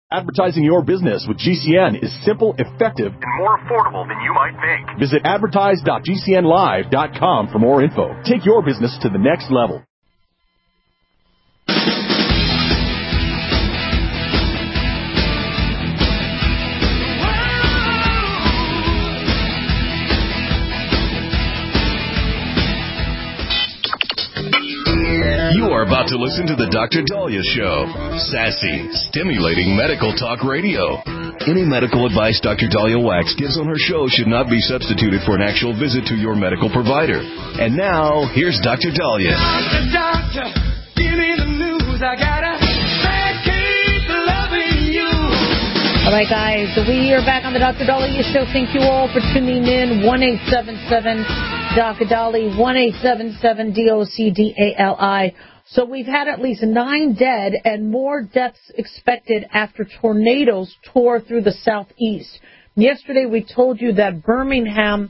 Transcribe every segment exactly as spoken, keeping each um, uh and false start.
Advertising your business with G C N is simple, effective, and more affordable than you might think. Visit advertise dot g c n live dot com for more info. Take your business to the next level. You are about to listen to the Doctor Dahlia Show. Sassy, stimulating medical talk radio. Any medical advice Doctor Dahlia Wax gives on her show should not be substituted for an actual visit to your medical provider. And now, here's Doctor Dahlia. Doctor, doctor, give me the news. I gotta keep loving you. All right, guys, we are back on the Doctor Dahlia Show. Thank you all for tuning in. one eight seven seven Doctor Dali, one eight seven seven D O C D A L I. So we've had at least nine dead and more deaths expected after tornadoes tore through the southeast. Yesterday we told you that Birmingham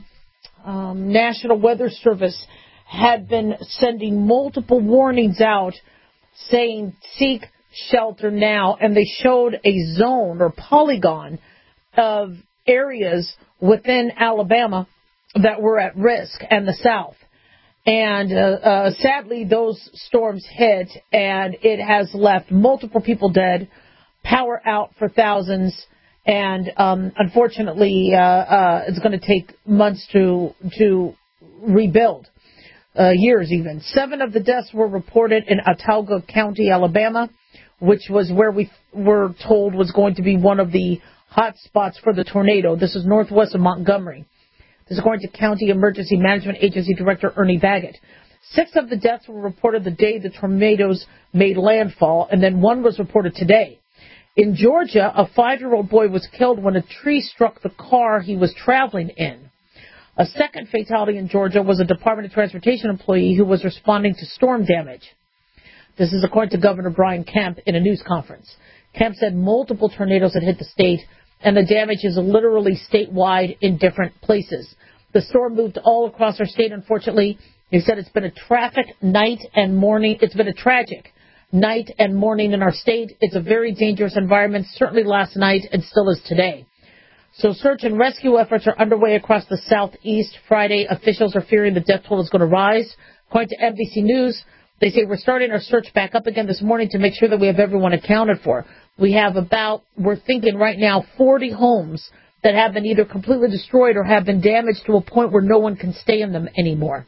um, National Weather Service had been sending multiple warnings out saying seek shelter now, and they showed a zone or polygon of areas within Alabama that were at risk and the South. And uh, uh, sadly, those storms hit, and it has left multiple people dead, power out for thousands, and um, unfortunately, uh, uh, it's going to take months to to rebuild, uh, years even. Seven of the deaths were reported in Autauga County, Alabama, which was where we were told was going to be one of the hot spots for the tornado. This is northwest of Montgomery. This is according to County Emergency Management Agency Director Ernie Baggett. Six of the deaths were reported the day the tornadoes made landfall, and then one was reported today. In Georgia, a five-year-old boy was killed when a tree struck the car he was traveling in. A second fatality in Georgia was a Department of Transportation employee who was responding to storm damage. This is according to Governor Brian Kemp in a news conference. Kemp said multiple tornadoes had hit the state, and the damage is literally statewide in different places. The storm moved all across our state, unfortunately. He said it's been a traffic night and morning. It's been a tragic night and morning in our state. It's a very dangerous environment, certainly last night and still is today. So search and rescue efforts are underway across the southeast. Friday, officials are fearing the death toll is going to rise. According to N B C News, they say we're starting our search back up again this morning to make sure that we have everyone accounted for. We have about, we're thinking right now, forty homes that have been either completely destroyed or have been damaged to a point where no one can stay in them anymore.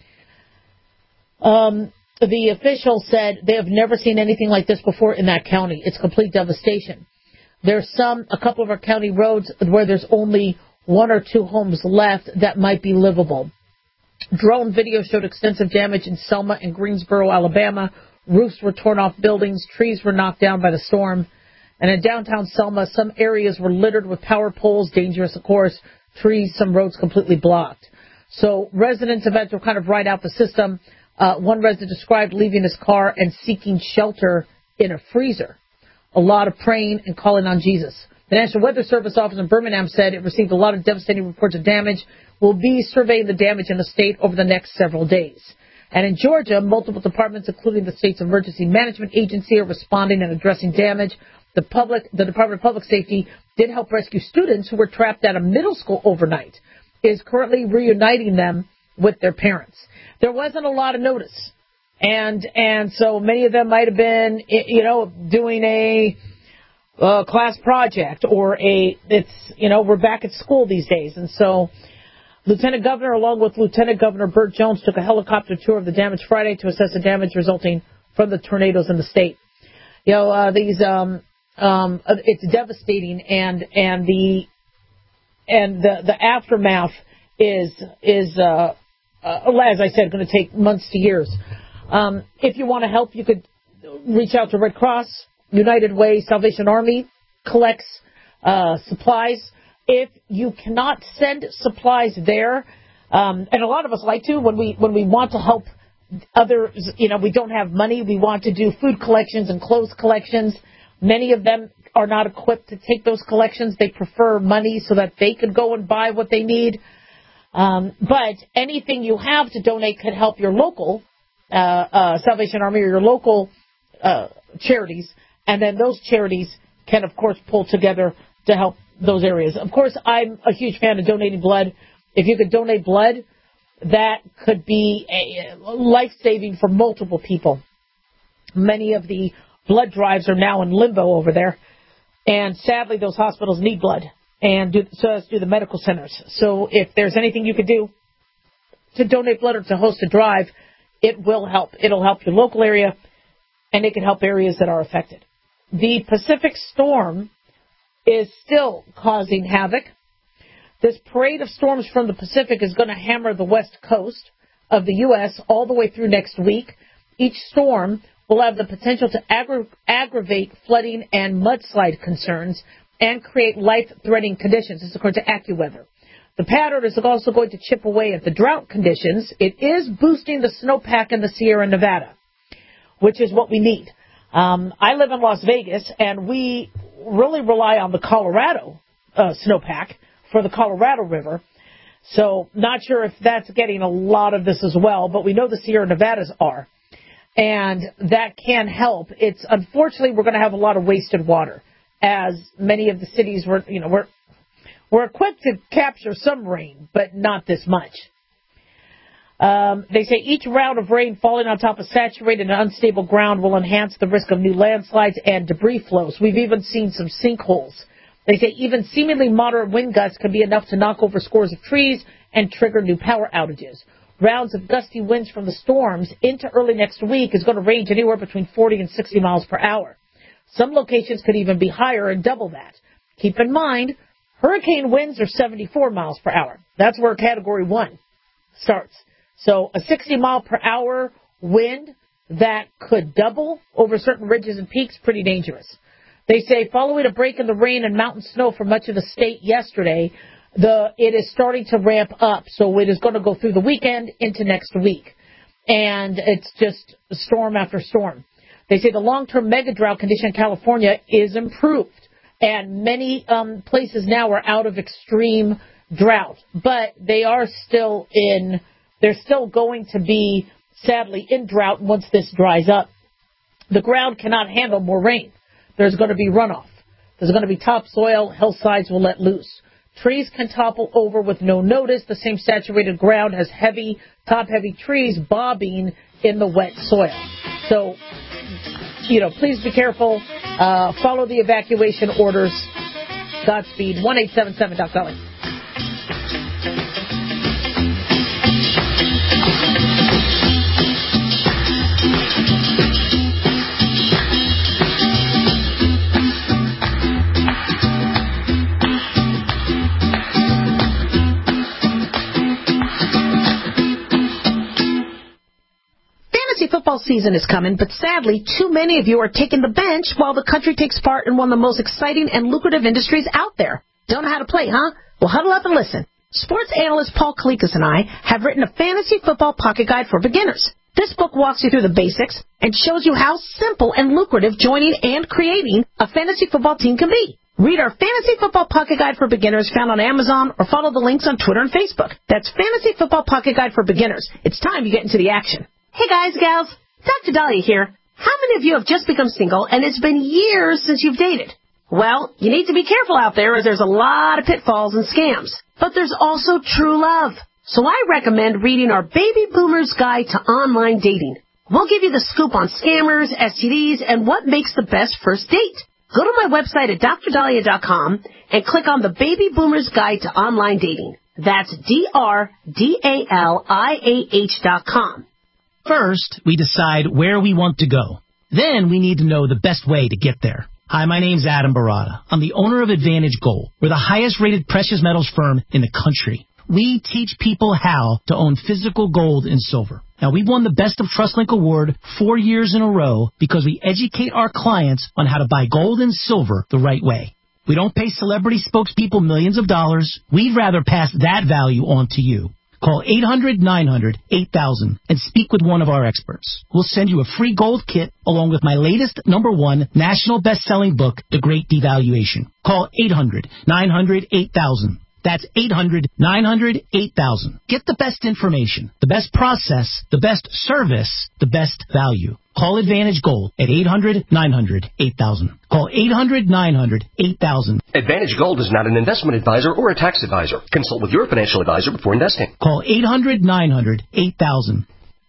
Um, the official said they have never seen anything like this before in that county. It's complete devastation. There's some, a couple of our county roads where there's only one or two homes left that might be livable. Drone video showed extensive damage in Selma and Greensboro, Alabama. Roofs were torn off buildings. Trees were knocked down by the storm. And in downtown Selma, some areas were littered with power poles, dangerous, of course, trees, some roads completely blocked. So residents have had to kind of ride out the system. Uh, one resident described leaving his car and seeking shelter in a freezer. A lot of praying and calling on Jesus. The National Weather Service office in Birmingham said it received a lot of devastating reports of damage. We'll be surveying the damage in the state over the next several days. And in Georgia, multiple departments, including the state's Emergency Management Agency, are responding and addressing damage. The public, the Department of Public Safety did help rescue students who were trapped at a middle school overnight. It is currently reuniting them with their parents. There wasn't a lot of notice. And, and so many of them might have been, you know, doing a, uh, class project or a, it's, you know, we're back at school these days. And so Lieutenant Governor, along with Lieutenant Governor Burt Jones, took a helicopter tour of the damage Friday to assess the damage resulting from the tornadoes in the state. You know, uh, these, um, um, it's devastating, and, and the, and the, the aftermath is, is, uh, uh, as I said, going to take months to years. Um, if you want to help, you could reach out to Red Cross, United Way, Salvation Army collects, uh, supplies. If you cannot send supplies there, um, and a lot of us like to, when we, when we want to help others, you know, we don't have money, we want to do food collections and clothes collections. Many of them are not equipped to take those collections. They prefer money so that they can go and buy what they need. Um, but anything you have to donate could help your local uh, uh, Salvation Army or your local uh, charities, and then those charities can, of course, pull together to help those areas. Of course, I'm a huge fan of donating blood. If you could donate blood, that could be a life-saving for multiple people. Many of the blood drives are now in limbo over there, and sadly, those hospitals need blood, and do, so as do the medical centers. So if there's anything you could do to donate blood or to host a drive, it will help. It'll help your local area, and it can help areas that are affected. The Pacific storm is still causing havoc. This parade of storms from the Pacific is going to hammer the west coast of the U S all the way through next week. Each storm will have the potential to aggra- aggravate flooding and mudslide concerns and create life-threatening conditions. This is according to AccuWeather. The pattern is also going to chip away at the drought conditions. It is boosting the snowpack in the Sierra Nevada, which is what we need. Um, I live in Las Vegas, and we really rely on the Colorado uh, snowpack for the Colorado River. So not sure if that's getting a lot of this as well, but we know the Sierra Nevadas are. And that can help. It's unfortunately, we're going to have a lot of wasted water, as many of the cities were, you know, we're, we're equipped to capture some rain, but not this much. Um, they say each round of rain falling on top of saturated and unstable ground will enhance the risk of new landslides and debris flows. We've even seen some sinkholes. They say even seemingly moderate wind gusts can be enough to knock over scores of trees and trigger new power outages. Rounds of gusty winds from the storms into early next week is going to range anywhere between forty and sixty miles per hour. Some locations could even be higher and double that. Keep in mind, hurricane winds are seventy-four miles per hour. That's where Category one starts. So a sixty mile per hour wind that could double over certain ridges and peaks, pretty dangerous. They say following a break in the rain and mountain snow for much of the state yesterday, the it is starting to ramp up. So it is going to go through the weekend into next week. And it's just storm after storm. They say the long-term mega drought condition in California is improved. And many um, places now are out of extreme drought. But they are still in, they're still going to be, sadly, in drought once this dries up. The ground cannot handle more rain. There's going to be runoff. There's going to be topsoil. Hillsides will let loose. Trees can topple over with no notice. The same saturated ground has heavy, top-heavy trees bobbing in the wet soil. So, you know, please be careful. Uh, follow the evacuation orders. Godspeed. one eight seven seven Doc Dolly. Football season is coming, but sadly, too many of you are taking the bench while the country takes part in one of the most exciting and lucrative industries out there. Don't know how to play, huh? Well, huddle up and listen. Sports analyst Paul Kalikas and I have written a fantasy football pocket guide for beginners. This book walks you through the basics and shows you how simple and lucrative joining and creating a fantasy football team can be. Read our Fantasy Football Pocket Guide for Beginners found on Amazon or follow the links on Twitter and Facebook. That's Fantasy Football Pocket Guide for Beginners. It's time to get into the action. Hey guys, gals, Doctor Dahlia here. How many of you have just become single and it's been years since you've dated? Well, you need to be careful out there as there's a lot of pitfalls and scams. But there's also true love. So I recommend reading our Baby Boomer's Guide to Online Dating. We'll give you the scoop on scammers, S T Ds, and what makes the best first date. Go to my website at dr dahlia dot com and click on the Baby Boomer's Guide to Online Dating. That's D R D A L I A H dot com. First, we decide where we want to go. Then we need to know the best way to get there. Hi, my name's Adam Barada. I'm the owner of Advantage Gold. We're the highest-rated precious metals firm in the country. We teach people how to own physical gold and silver. Now, we've won the Best of TrustLink Award four years in a row because we educate our clients on how to buy gold and silver the right way. We don't pay celebrity spokespeople millions of dollars. We'd rather pass that value on to you. Call eight hundred nine hundred eight thousand and speak with one of our experts. We'll send you a free gold kit along with my latest number one national best-selling book, The Great Devaluation. Call eight hundred nine hundred eight thousand. That's eight hundred nine hundred eight thousand. Get the best information, the best process, the best service, the best value. Call Advantage Gold at eight hundred, nine hundred, eight thousand. Call eight hundred, nine hundred, eight thousand. Advantage Gold is not an investment advisor or a tax advisor. Consult with your financial advisor before investing. Call eight hundred, nine hundred, eight thousand.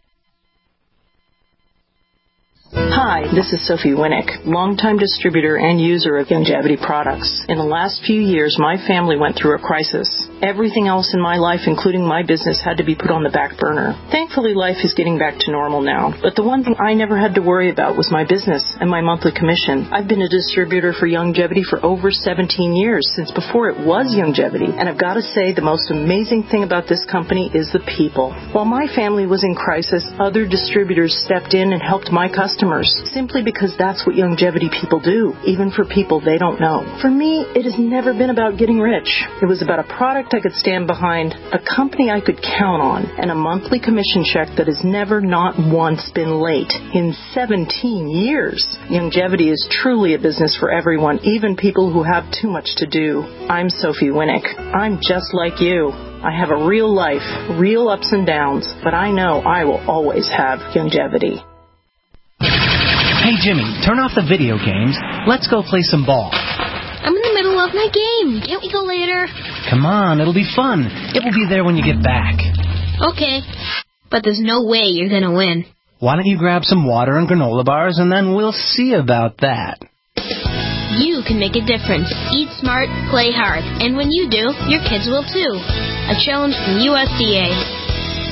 Hi, this is Sophie Winnick, longtime distributor and user of Youngevity products. In the last few years, my family went through a crisis. Everything else in my life, including my business, had to be put on the back burner. Thankfully, life is getting back to normal now. But the one thing I never had to worry about was my business and my monthly commission. I've been a distributor for Youngevity for over seventeen years, since before it was Youngevity. And I've got to say, the most amazing thing about this company is the people. While my family was in crisis, other distributors stepped in and helped my customers, simply because that's what Youngevity people do, even for people they don't know. For me, it has never been about getting rich. It was about a product I could stand behind, a company I could count on, and a monthly commission check that has never not once been late in seventeen years. Youngevity is truly a business for everyone, even people who have too much to do. I'm Sophie Winnick. I'm just like you. I have a real life, real ups and downs, but I know I will always have Youngevity. Hey, Jimmy, turn off the video games. Let's go play some ball. I'm in the middle of my game. Can't we go later? Come on, it'll be fun. It will be there when you get back. Okay, but there's no way you're going to win. Why don't you grab some water and granola bars, and then we'll see about that. You can make a difference. Eat smart, play hard. And when you do, your kids will too. A challenge from U S D A.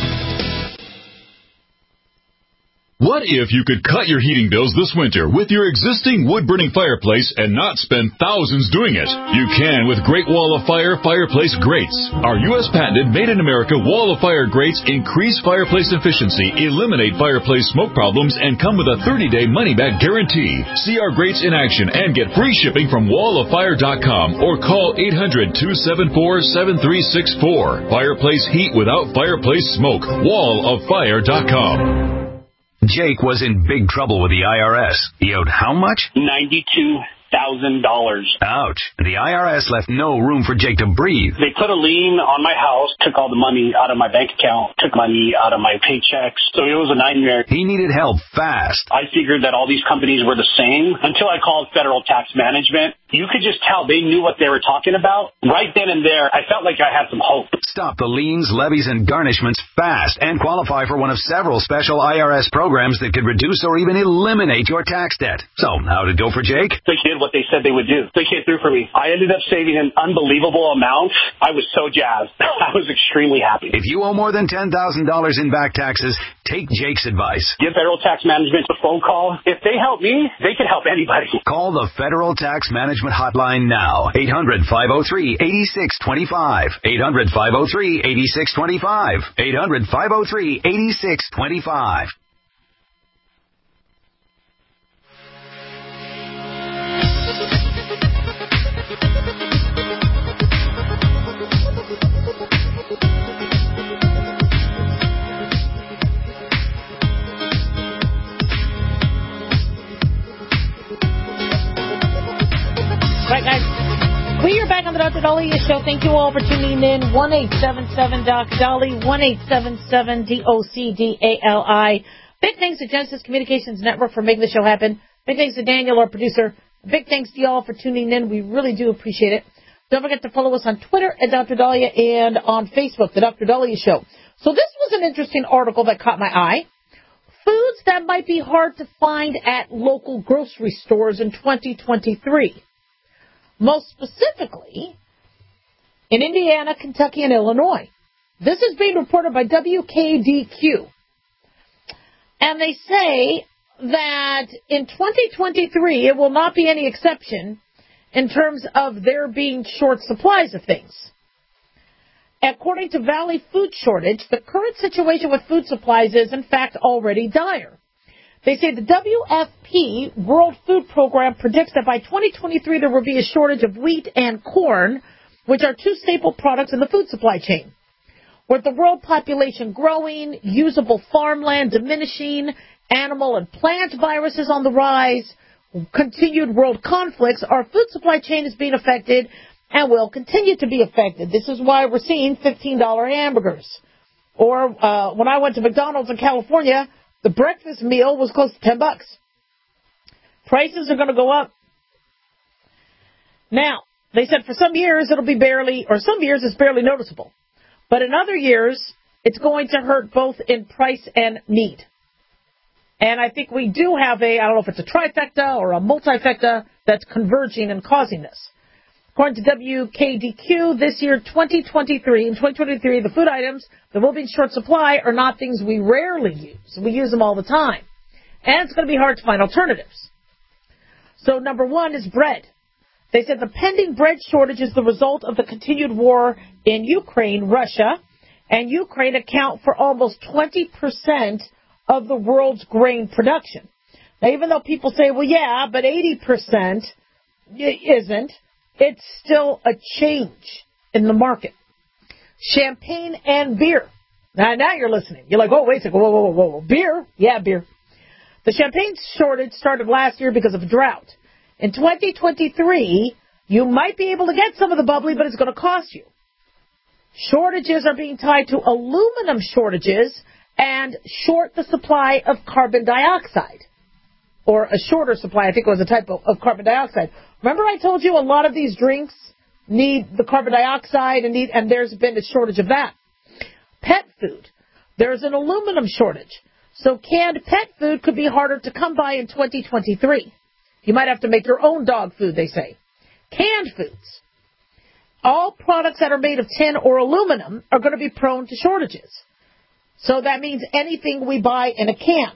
What if you could cut your heating bills this winter with your existing wood-burning fireplace and not spend thousands doing it? You can with Great Wall of Fire Fireplace Grates. Our U S patented made-in-America Wall of Fire grates increase fireplace efficiency, eliminate fireplace smoke problems, and come with a thirty-day money-back guarantee. See our grates in action and get free shipping from wall of fire dot com or call eight hundred, two seven four, seven three six four. Fireplace heat without fireplace smoke. wall of fire dot com. Jake was in big trouble with the I R S. He owed how much? ninety-two thousand dollars. Ouch. The I R S left no room for Jake to breathe. They put a lien on my house, took all the money out of my bank account, took money out of my paychecks. So it was a nightmare. He needed help fast. I figured that all these companies were the same until I called Federal Tax Management. You could just tell they knew what they were talking about. Right then and there, I felt like I had some hope. Stop the liens, levies, and garnishments fast and qualify for one of several special I R S programs that could reduce or even eliminate your tax debt. So, how'd it go for Jake? They did what they said they would do. They came through for me. I ended up saving an unbelievable amount. I was so jazzed. I was extremely happy. If you owe more than ten thousand dollars in back taxes, take Jake's advice. Give Federal Tax Management a phone call. If they help me, they can help anybody. Call the Federal Tax Management Hotline now. eight hundred, five oh three, eight six two five. eight hundred, five oh three, eight six two five. eight hundred, five oh three, eight six two five. Right, guys. We are back on the Doctor Dahlia Show. Thank you all for tuning in. one eight seven seven D O C D A L I, one eight seven seven D O C D A L I. Big thanks to Genesis Communications Network for making the show happen. Big thanks to Daniel, our producer. Big thanks to y'all for tuning in. We really do appreciate it. Don't forget to follow us on Twitter at Doctor Dahlia and on Facebook, The Doctor Dahlia Show. So this was an interesting article that caught my eye. Foods that might be hard to find at local grocery stores in twenty twenty-three. Most specifically, in Indiana, Kentucky, and Illinois. This is being reported by W K D Q. And they say that in twenty twenty-three, it will not be any exception in terms of there being short supplies of things. According to Valley Food Shortage, the current situation with food supplies is, in fact, already dire. They say the W F P, World Food Program, predicts that by twenty twenty-three there will be a shortage of wheat and corn, which are two staple products in the food supply chain. With the world population growing, usable farmland diminishing, animal and plant viruses on the rise, continued world conflicts, our food supply chain is being affected and will continue to be affected. This is why we're seeing fifteen dollar hamburgers. Or uh, when I went to McDonald's in California, The breakfast meal was close to ten bucks. Prices are going to go up. Now, they said for some years it'll be barely, or some years it's barely noticeable. But in other years, it's going to hurt both in price and need. And I think we do have a, I don't know if it's a trifecta or a multifecta that's converging and causing this. According to W K D Q, this year, twenty twenty-three, in twenty twenty-three, the food items that will be in short supply are not things we rarely use. We use them all the time. And it's going to be hard to find alternatives. So number one is bread. They said the pending bread shortage is the result of the continued war in Ukraine, Russia, and Ukraine account for almost twenty percent of the world's grain production. Now, even though people say, well, yeah, but eighty percent isn't, it's still a change in the market. Champagne and beer. Now, now you're listening. You're like, oh, wait a second. Whoa, whoa, whoa, whoa. Beer? Yeah, beer. The champagne shortage started last year because of a drought. In twenty twenty-three, you might be able to get some of the bubbly, but it's going to cost you. Shortages are being tied to aluminum shortages and short the supply of carbon dioxide. Or a shorter supply, I think it was a type of, of carbon dioxide. Remember I told you a lot of these drinks need the carbon dioxide and need, and there's been a shortage of that. Pet food. There's an aluminum shortage. So canned pet food could be harder to come by in twenty twenty-three. You might have to make your own dog food, they say. Canned foods. All products that are made of tin or aluminum are going to be prone to shortages. So that means anything we buy in a can.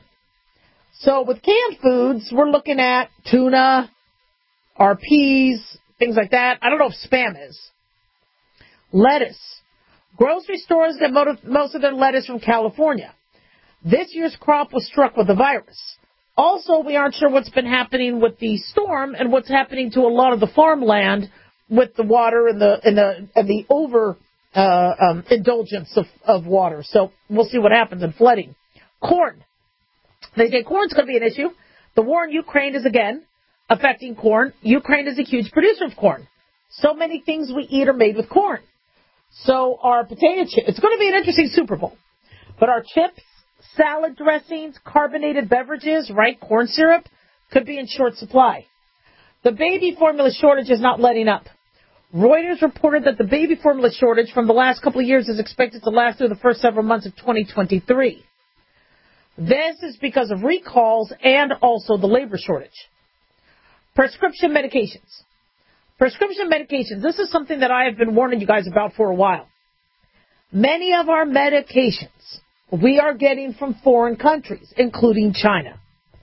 So with canned foods, we're looking at tuna, our peas, things like that. I don't know if Spam is. Lettuce. Grocery stores get most of their lettuce from California. This year's crop was struck with the virus. Also, we aren't sure what's been happening with the storm and what's happening to a lot of the farmland with the water and the and the and the over uh, um, indulgence of, of water. So we'll see what happens in flooding. Corn. They say corn's going to be an issue. The war in Ukraine is again affecting corn. Ukraine is a huge producer of corn. So many things we eat are made with corn. So our potato chip, it's going to be an interesting Super Bowl. But our chips, salad dressings, carbonated beverages, right, corn syrup, could be in short supply. The baby formula shortage is not letting up. Reuters reported that the baby formula shortage from the last couple of years is expected to last through the first several months of twenty twenty-three. This is because of recalls and also the labor shortage. Prescription medications. Prescription medications. This is something that I have been warning you guys about for a while. Many of our medications we are getting from foreign countries, including China.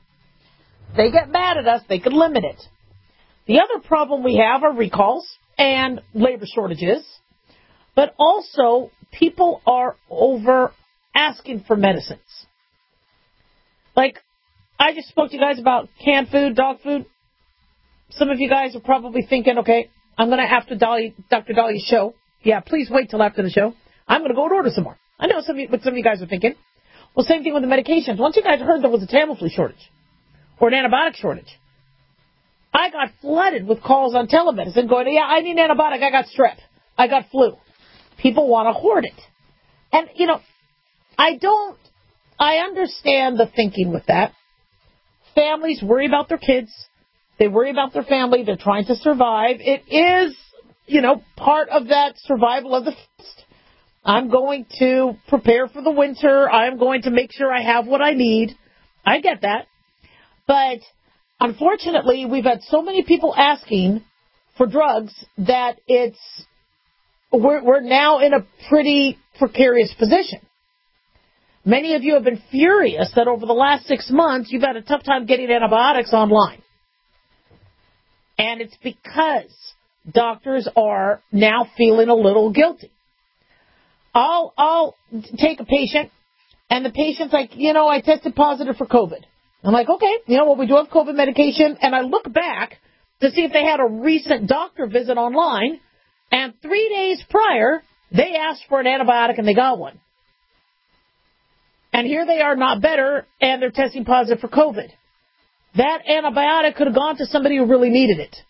They get mad at us. They could limit it. The other problem we have are recalls and labor shortages, but also people are over asking for medicines. Like, I just spoke to you guys about canned food, dog food. Some of you guys are probably thinking, okay, I'm going to, after Dolly, Doctor Dahlia's show, yeah, please wait till after the show, I'm going to go and order some more. I know some of you, what some of you guys are thinking. Well, same thing with the medications. Once you guys heard there was a Tamiflu shortage or an antibiotic shortage, I got flooded with calls on telemedicine going, yeah, I need an antibiotic. I got strep. I got flu. People want to hoard it. And, you know, I don't, I understand the thinking with that. Families worry about their kids. They worry about their family. They're trying to survive. It is, you know, part of that survival of the fittest. I'm going to prepare for the winter. I'm going to make sure I have what I need. I get that. But unfortunately, we've had so many people asking for drugs that it's, we're, we're now in a pretty precarious position. Many of you have been furious that over the last six months, you've had a tough time getting antibiotics online. And it's because doctors are now feeling a little guilty. I'll, I'll take a patient, and the patient's like, you know, I tested positive for COVID. I'm like, okay, you know what, we do have COVID medication. And I look back to see if they had a recent doctor visit online. And three days prior, they asked for an antibiotic and they got one. And here they are not better, and they're testing positive for COVID. That antibiotic could have gone to somebody who really needed it.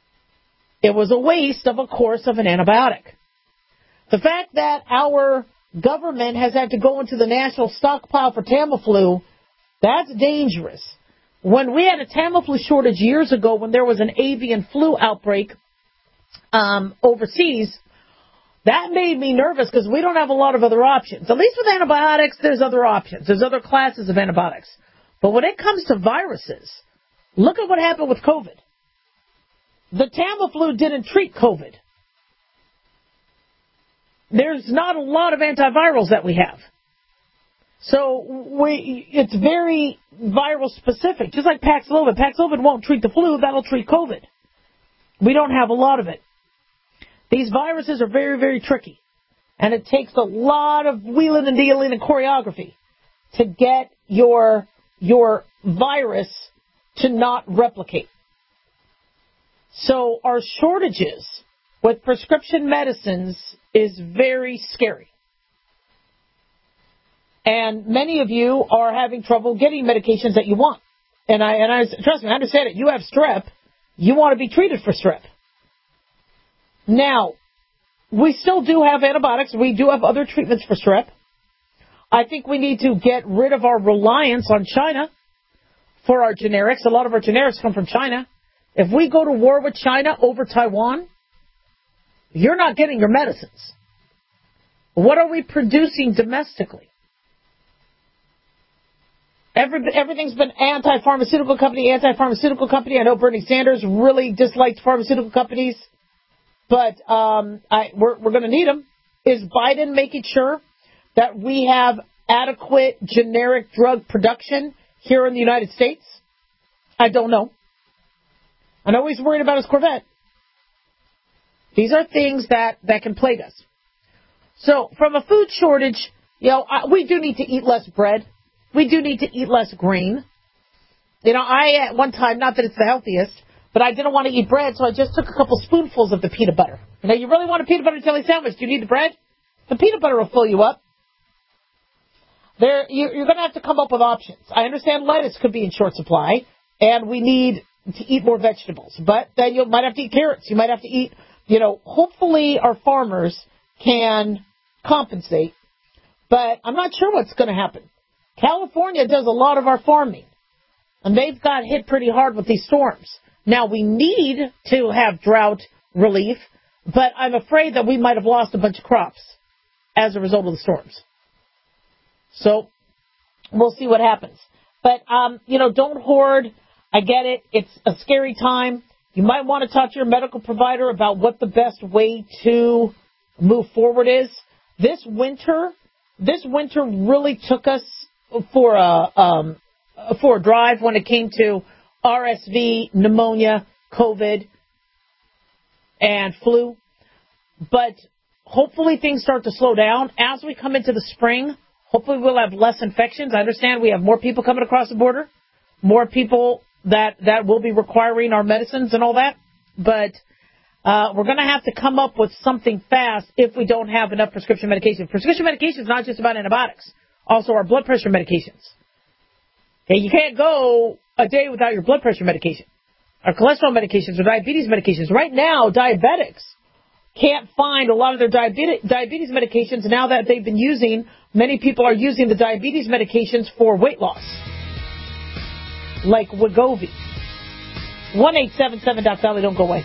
It was a waste of a course of an antibiotic. The fact that our government has had to go into the national stockpile for Tamiflu, that's dangerous. When we had a Tamiflu shortage years ago, when there was an avian flu outbreak um, overseas, that made me nervous because we don't have a lot of other options. At least with antibiotics, there's other options. There's other classes of antibiotics. But when it comes to viruses, look at what happened with COVID. The Tamiflu didn't treat COVID. There's not a lot of antivirals that we have. So we, it's very viral specific, just like Paxlovid. Paxlovid won't treat the flu, that'll treat COVID. We don't have a lot of it. These viruses are very, very tricky. And it takes a lot of wheeling and dealing and choreography to get your, your virus to not replicate. So our shortages with prescription medicines is very scary. And many of you are having trouble getting medications that you want. And I, and I, trust me, I understand it. You have strep. You want to be treated for strep. Now, we still do have antibiotics. We do have other treatments for strep. I think we need to get rid of our reliance on China for our generics. A lot of our generics come from China. If we go to war with China over Taiwan, you're not getting your medicines. What are we producing domestically? Every, everything's been anti-pharmaceutical company, anti-pharmaceutical company. I know Bernie Sanders really disliked pharmaceutical companies, but um, I, we're, we're going to need them. Is Biden making sure that we have adequate generic drug production here in the United States? I don't know. I know he's worried about his Corvette. These are things that, that can plague us. So from a food shortage, you know, I, we do need to eat less bread. We do need to eat less grain. You know, I, at one time, not that it's the healthiest, but I didn't want to eat bread, so I just took a couple spoonfuls of the peanut butter. You know, you really want a peanut butter jelly sandwich. Do you need the bread? The peanut butter will fill you up. There, you, you're going to have to come up with options. I understand lettuce could be in short supply, and we need to eat more vegetables. But then you might have to eat carrots. You might have to eat, you know, hopefully our farmers can compensate. But I'm not sure what's going to happen. California does a lot of our farming, and they've got hit pretty hard with these storms. Now, we need to have drought relief, but I'm afraid that we might have lost a bunch of crops as a result of the storms. So we'll see what happens. But, um, you know, don't hoard. I get it. It's a scary time. You might want to talk to your medical provider about what the best way to move forward is. This winter, this winter really took us for a, um, for a drive when it came to R S V, pneumonia, COVID, and flu. But hopefully things start to slow down. As we come into the spring, hopefully we'll have less infections. I understand we have more people coming across the border, more people that, that will be requiring our medicines and all that. But uh, we're going to have to come up with something fast if we don't have enough prescription medication. Prescription medication is not just about antibiotics. Also, our blood pressure medications. Okay, you can't go a day without your blood pressure medication. Our cholesterol medications or diabetes medications. Right now, diabetics can't find a lot of their diabetes, diabetes medications now that they've been using. Many people are using the diabetes medications for weight loss, like Wegovy. one eight seven seven dot Valley, don't go away.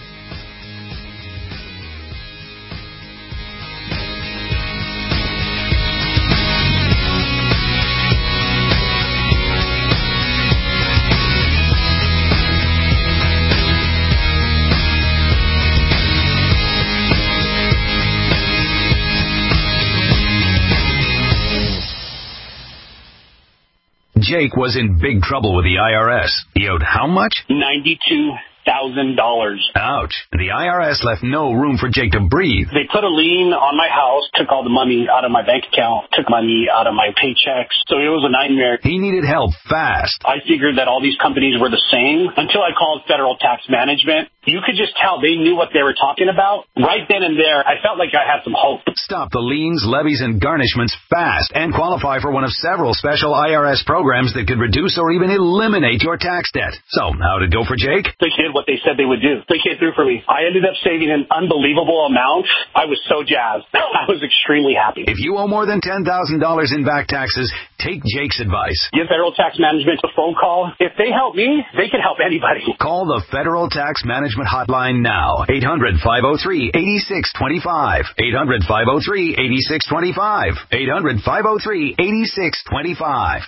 Jake was in big trouble with the I R S. He owed how much? ninety-two thousand dollars. Ouch. The I R S left no room for Jake to breathe. They put a lien on my house, took all the money out of my bank account, took money out of my paychecks. So it was a nightmare. He needed help fast. I figured that all these companies were the same until I called Federal Tax Management. You could just tell they knew what they were talking about. Right then and there, I felt like I had some hope. Stop the liens, levies, and garnishments fast and qualify for one of several special I R S programs that could reduce or even eliminate your tax debt. So, how'd it go for Jake? The kid what they said they would do. They came through for me. I ended up saving an unbelievable amount. I was so jazzed. I was extremely happy. If you owe more than ten thousand dollars in back taxes, take Jake's advice. Give Federal Tax Management a phone call. If they help me, they can help anybody. Call the Federal Tax Management Hotline now. eight hundred, five oh three, eight six two five. eight hundred, five oh three, eight six two five. eight hundred, five oh three, eight six two five.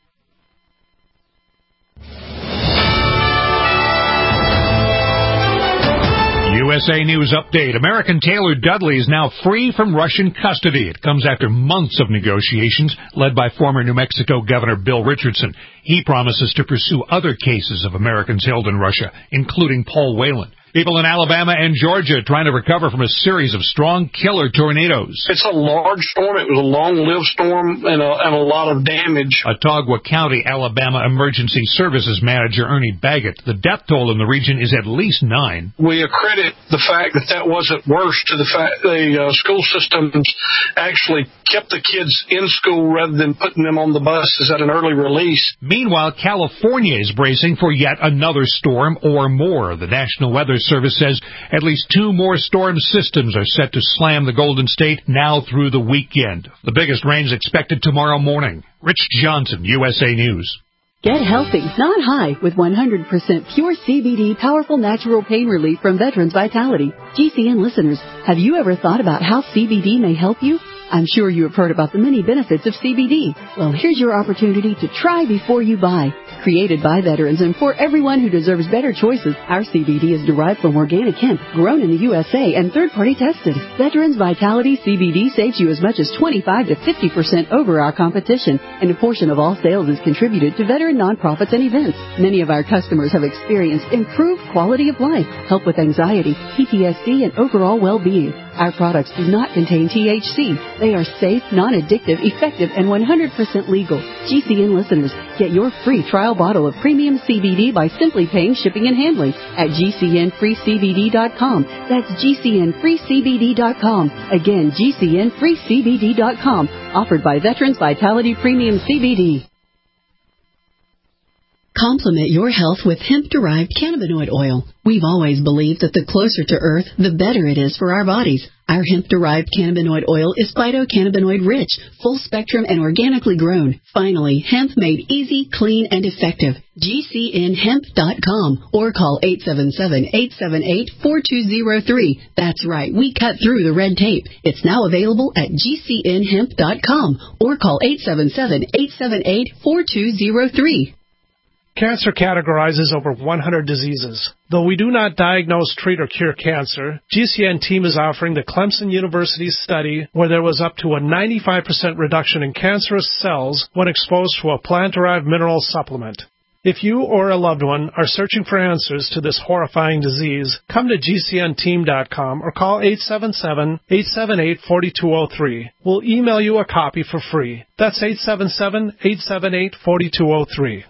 U S A News Update. American Taylor Dudley is now free from Russian custody. It comes after months of negotiations led by former New Mexico Governor Bill Richardson. He promises to pursue other cases of Americans held in Russia, including Paul Whelan. People in Alabama and Georgia trying to recover from a series of strong killer tornadoes. It's a large storm. It was a long-lived storm and a, and a lot of damage. Otauga County, Alabama Emergency Services Manager Ernie Baggett. The death toll in the region is at least nine. We accredit the fact that that wasn't worse to the fact the uh, school systems actually kept the kids in school rather than putting them on the buses at an early release. Meanwhile, California is bracing for yet another storm or more. The National Weather Service says at least two more storm systems are set to slam the Golden State now through the weekend. The biggest rains expected tomorrow morning. Rich Johnson, U S A News. Get healthy, not high, with one hundred percent pure C B D powerful natural pain relief from Veterans Vitality. G C N listeners, have you ever thought about how C B D may help you? I'm sure you have heard about the many benefits of C B D. Well, here's your opportunity to try before you buy. Created by veterans and for everyone who deserves better choices, our C B D is derived from organic hemp, grown in the U S A and third-party tested. Veterans Vitality C B D saves you as much as twenty-five to fifty percent over our competition, and a portion of all sales is contributed to veteran nonprofits and events. Many of our customers have experienced improved quality of life, help with anxiety, P T S D, and overall well-being. Our products do not contain T H C. They are safe, non-addictive, effective, and one hundred percent legal. G C N listeners, get your free trial bottle of premium C B D by simply paying shipping and handling at G C N free C B D dot com. That's G C N free C B D dot com. Again, G C N free C B D dot com. Offered by Veterans Vitality Premium C B D. Complement your health with hemp-derived cannabinoid oil. We've always believed that the closer to Earth, the better it is for our bodies. Our hemp-derived cannabinoid oil is phytocannabinoid-rich, full-spectrum, and organically grown. Finally, hemp made easy, clean, and effective. G C N hemp dot com or call eight seven seven, eight seven eight, four two zero three. That's right, we cut through the red tape. It's now available at G C N hemp dot com or call eight seven seven, eight seven eight, four two zero three. Cancer categorizes over one hundred diseases. Though we do not diagnose, treat, or cure cancer, G C N team is offering the Clemson University study where there was up to a ninety-five percent reduction in cancerous cells when exposed to a plant-derived mineral supplement. If you or a loved one are searching for answers to this horrifying disease, come to G C N team dot com or call eight seven seven, eight seven eight, four two zero three. We'll email you a copy for free. That's eight seven seven, eight seven eight, four two zero three.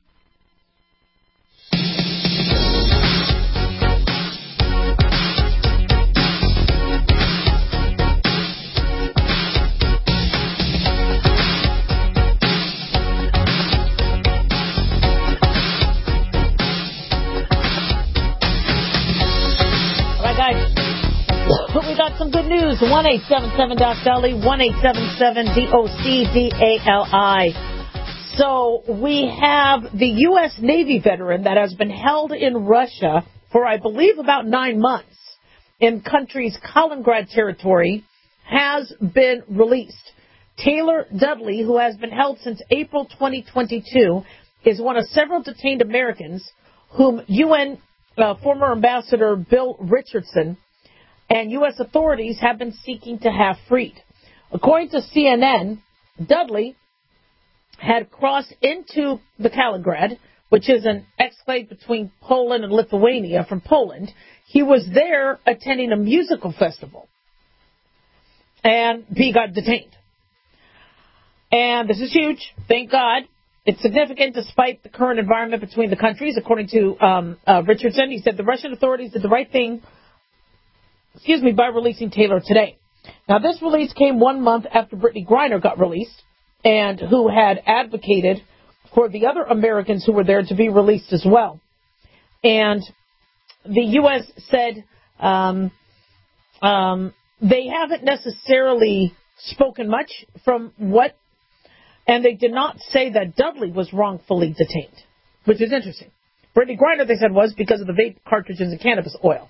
We got some good news. one eight seven seven D O C D A L I, one eight seven seven D O C D A L I. So we have the U S Navy veteran that has been held in Russia for, I believe, about nine months in country's Kaliningrad territory has been released. Taylor Dudley, who has been held since April twenty twenty-two, is one of several detained Americans whom U N uh, former Ambassador Bill Richardson and U S authorities have been seeking to have freed. According to C N N, Dudley had crossed into the Kaliningrad, which is an exclave between Poland and Lithuania, from Poland. He was there attending a musical festival, and he got detained. And this is huge, thank God. It's significant despite the current environment between the countries. According to um, uh, Richardson, he said the Russian authorities did the right thing excuse me, by releasing Taylor today. Now, this release came one month after Brittany Griner got released, and who had advocated for the other Americans who were there to be released as well. And the U S said um, um, they haven't necessarily spoken much from what, and they did not say that Dudley was wrongfully detained, which is interesting. Brittany Griner, they said, was because of the vape cartridges and cannabis oil.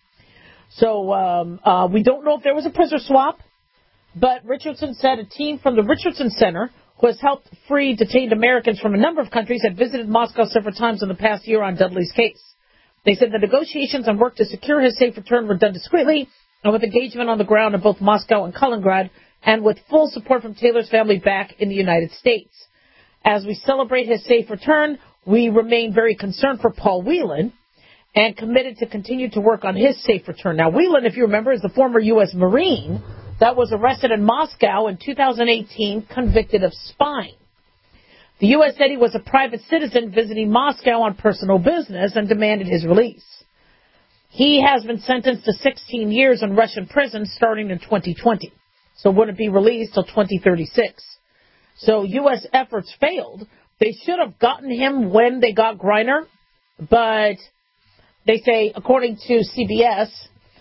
So um, uh, we don't know if there was a prisoner swap, but Richardson said a team from the Richardson Center, who has helped free detained Americans from a number of countries, had visited Moscow several times in the past year on Dudley's case. They said the negotiations and work to secure his safe return were done discreetly and with engagement on the ground in both Moscow and Kaliningrad, and with full support from Taylor's family back in the United States. As we celebrate his safe return, we remain very concerned for Paul Whelan and committed to continue to work on his safe return. Now, Whelan, if you remember, is the former U S Marine that was arrested in Moscow in two thousand eighteen, convicted of spying. The U S said he was a private citizen visiting Moscow on personal business and demanded his release. He has been sentenced to sixteen years in Russian prison starting in twenty twenty. So wouldn't be released till twenty thirty-six. So U S efforts failed. They should have gotten him when they got Griner, but they say, according to C B S,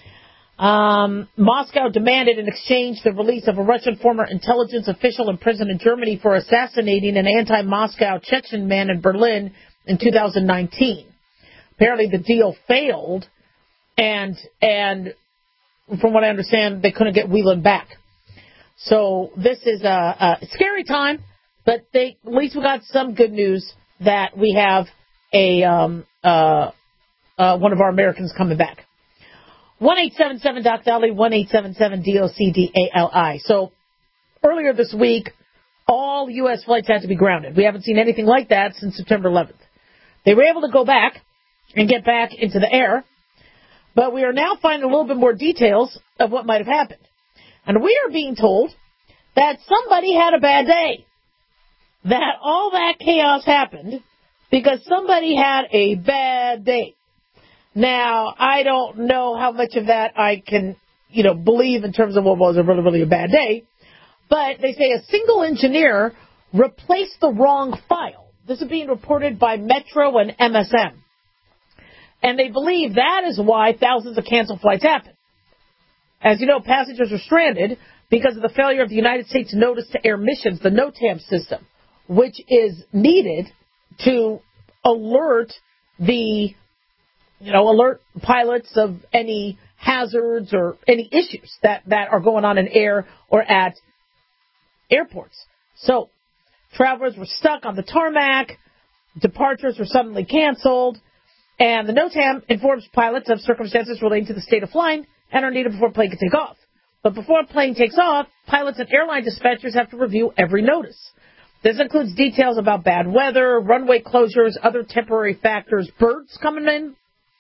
um, Moscow demanded in exchange the release of a Russian former intelligence official imprisoned in Germany for assassinating an anti-Moscow Chechen man in Berlin in two thousand nineteen. Apparently the deal failed, and and from what I understand, they couldn't get Whelan back. So this is a, a scary time, but they, at least we got some good news that we have a um, uh, uh, one of our Americans coming back. one eight seven seven Doc Dolly, one eight seven seven D O C D A L I. So earlier this week, all U S flights had to be grounded. We haven't seen anything like that since September eleventh. They were able to go back and get back into the air, but we are now finding a little bit more details of what might have happened. And we are being told that somebody had a bad day, that all that chaos happened because somebody had a bad day. Now, I don't know how much of that I can, you know, believe in terms of what was a really, really a bad day, but they say a single engineer replaced the wrong file. This is being reported by Metro and M S M. And they believe that is why thousands of canceled flights happen. As you know, passengers are stranded because of the failure of the United States Notice to Air Missions, the NOTAM system, which is needed to alert the, you know, alert pilots of any hazards or any issues that, that are going on in air or at airports. So travelers were stuck on the tarmac, departures were suddenly canceled, and the NOTAM informs pilots of circumstances relating to the state of flying and are needed before a plane can take off. But before a plane takes off, pilots and airline dispatchers have to review every notice. This includes details about bad weather, runway closures, other temporary factors, birds coming in.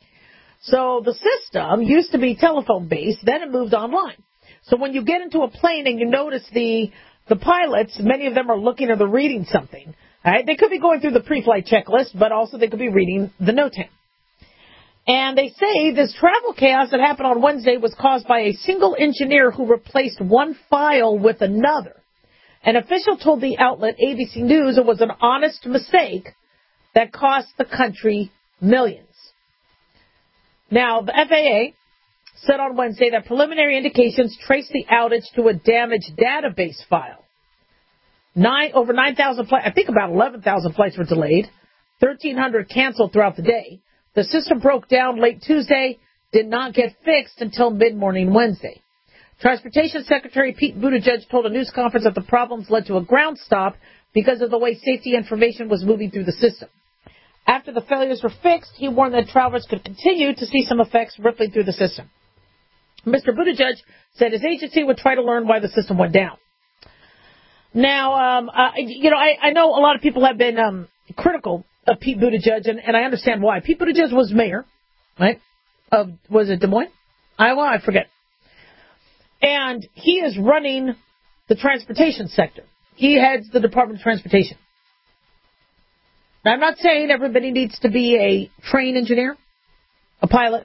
So the system used to be telephone-based, then it moved online. So when you get into a plane and you notice the the pilots, many of them are looking or they're reading something. All right? They could be going through the pre-flight checklist, but also they could be reading the NOTAM. And they say this travel chaos that happened on Wednesday was caused by a single engineer who replaced one file with another. An official told the outlet A B C News it was an honest mistake that cost the country millions. Now, the F A A said on Wednesday that preliminary indications traced the outage to a damaged database file. Nine, over nine thousand flights, I think about eleven thousand flights were delayed, thirteen hundred canceled throughout the day. The system broke down late Tuesday, did not get fixed until mid-morning Wednesday. Transportation Secretary Pete Buttigieg told a news conference that the problems led to a ground stop because of the way safety information was moving through the system. After the failures were fixed, he warned that travelers could continue to see some effects rippling through the system. Mister Buttigieg said his agency would try to learn why the system went down. Now, um, uh, you know, I, I know a lot of people have been um, critical of Pete Buttigieg, and, and I understand why. Pete Buttigieg was mayor, right, of, was it Des Moines? Iowa? I forget. And he is running the transportation sector. He heads the Department of Transportation. Now, I'm not saying everybody needs to be a train engineer, a pilot,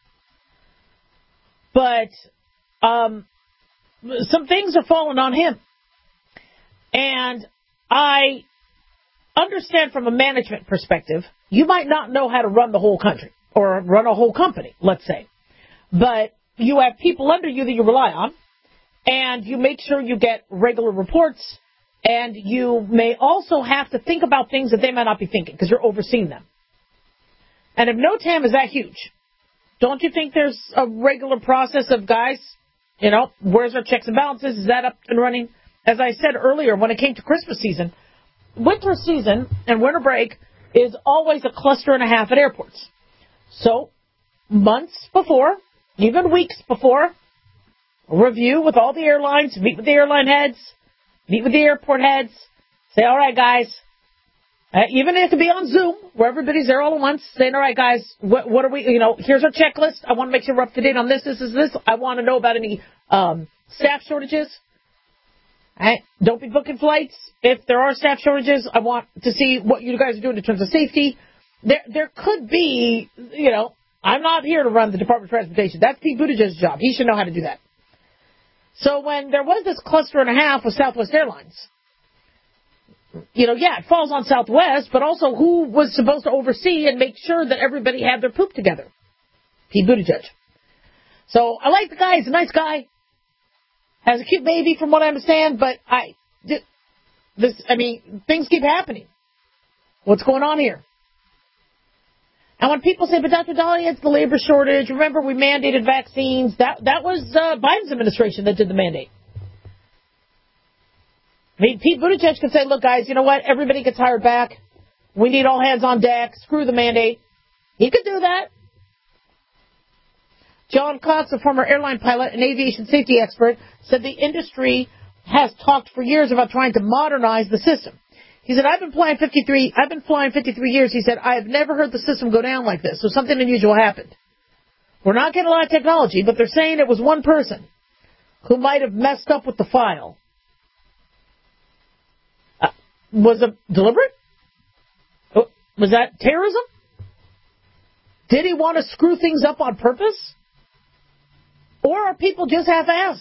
but um, some things are falling on him. And I understand from a management perspective, you might not know how to run the whole country. or run a whole company, let's say. But you have people under you that you rely on, and you make sure you get regular reports, and you may also have to think about things that they might not be thinking because you're overseeing them. And if NOTAM is that huge, don't you think there's a regular process of, guys, you know, where's our checks and balances? Is that up and running? As I said earlier, when it came to Christmas season, winter season and winter break is always a cluster and a half at airports. So months before, even weeks before, review with all the airlines, meet with the airline heads, meet with the airport heads, say, all right, guys, uh, even if it could be on Zoom, where everybody's there all at once, saying, all right, guys, what, what are we, you know, here's our checklist. I want to make sure we're up to date on this, this, this, this. I want to know about any um, staff shortages. Right? Don't be booking flights. If there are staff shortages, I want to see what you guys are doing in terms of safety. There, there could be, you know, I'm not here to run the Department of Transportation. That's Pete Buttigieg's job. He should know how to do that. So when there was this cluster and a half with Southwest Airlines, you know, yeah, it falls on Southwest, but also who was supposed to oversee and make sure that everybody had their poop together? Pete Buttigieg. So I like the guy. He's a nice guy. Has a cute baby, from what I understand, but I, this, I mean, things keep happening. What's going on here? And when people say, but Doctor Dahlia, it's the labor shortage. Remember, we mandated vaccines. That that was uh, Biden's administration that did the mandate. I mean, Pete Buttigieg could say, look, guys, you know what? Everybody gets hired back. We need all hands on deck. Screw the mandate. He could do that. John Cox, a former airline pilot and aviation safety expert, said the industry has talked for years about trying to modernize the system. He said, I've been flying fifty-three, I've been flying fifty-three years. He said, I have never heard the system go down like this. So something unusual happened. We're not getting a lot of technology, but they're saying it was one person who might have messed up with the file. Uh, was it deliberate? Was that terrorism? Did he want to screw things up on purpose? Or are people just half-assed?